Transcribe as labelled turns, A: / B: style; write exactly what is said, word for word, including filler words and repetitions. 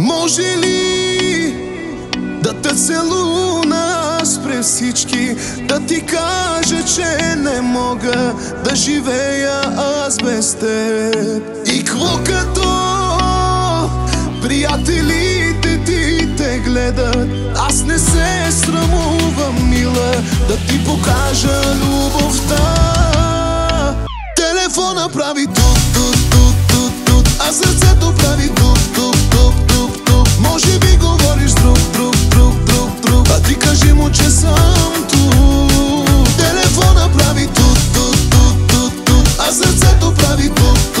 A: Може ли да те целуна аз през всички, да ти кажа, че не мога да живея аз без теб? И кво като приятелите ти те гледат, аз не се срамувам, мила, да ти покажа любовта. Телефона прави тук, тук, тук, тук, тук, а сърцето прави тук, тук, тук, тук, тук. Може би говориш друг, друг, друг, друг, друг, а ти кажи му, че съм тук. Телефона прави тук, тук, тук, тук, тук, а сърцето прави тук.